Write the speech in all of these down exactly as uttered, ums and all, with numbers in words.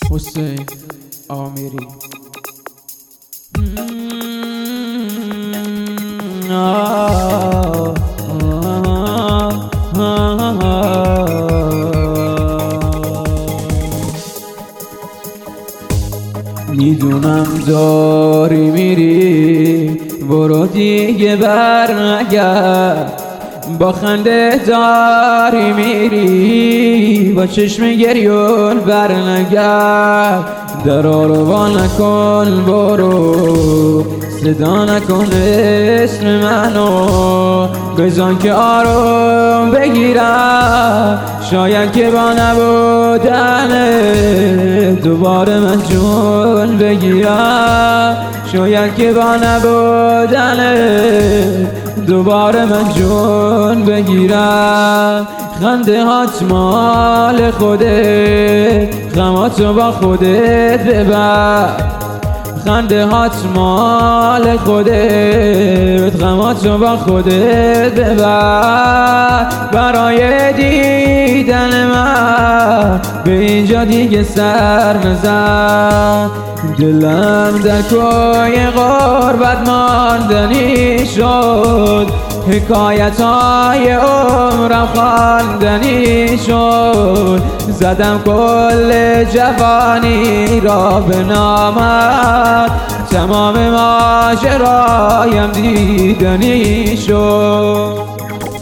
حسین آمیری. میدونم داری میری، برو دیگه بر نگرد. با خنده داری میری، با چشم گریون بر نگرد. درا رو وا نکن، برو صدا نکن اسم منو، بزن که آروم بگیرم. شاید که با نبودن دوباره من جون بگیرم. شاید که با نبودن دوباره من جون بگیرم. خنده هات مال خودت، غماتو با خودت ببر. خنده هات مال خودت، غماتو با خودت ببر. برای دیدن من به اینجا دیگه سر نزن. دلم در کوی غربت ماندنی شد، حکایت های عمرم خواندنی شد. زدم کل جوانی را به نامت، تمام ماجرایم دیدنی شد.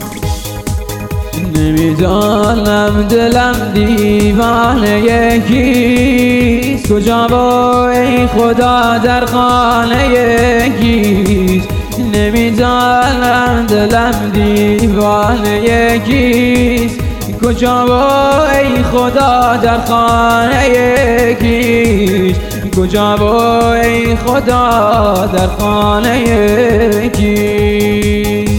نمیدانم دلم دیوانه کیست، کجا و ای خدا در خانه کیست. نمیدانم دلم دیوانه کیست، کجا و ای خدا در خانه کیست. کجا و ای خدا در خانه کیست.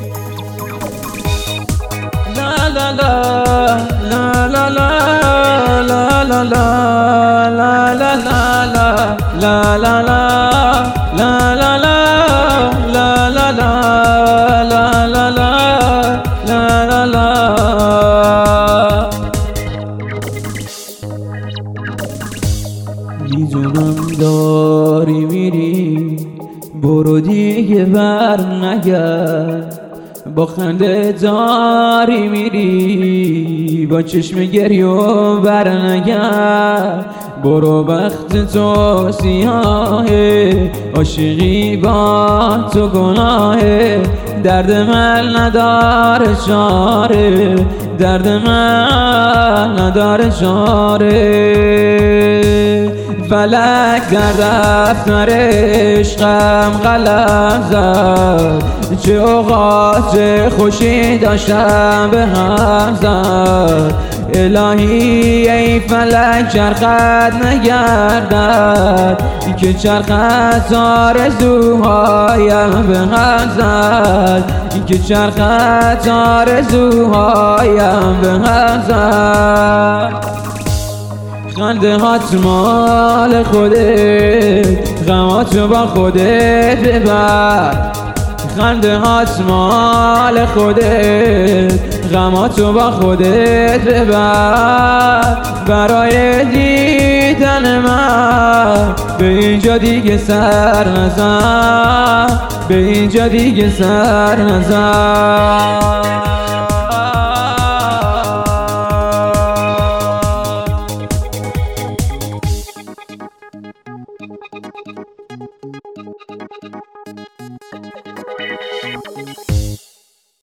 لا لا لا لا لا لا لا لا لا لا لا لا لا لا میدونم داری میری، برو دیگه بر نگرد. با خنده داری میری، با چشم گریو بر نگرد. برو وقت تو سیاهه، عاشقی با تو گناهه. درد من نداره چاره، درد من نداره چاره. فلک در دفتر عشقم قلم زد، چه اوقات خوشی داشتم به هم زد. الهی ای فلک چرخت نگردد، که چرخت آرزوهایم به هم زد. که چرخت آرزوهایم به هم زد. خنده هات مال خودت، غماتو با خودت ببر. خنده هات مال خودت، غماتو با خودت ببر. برای دیدن من به اینجا دیگه سر نزن، به اینجا دیگه سر نزن.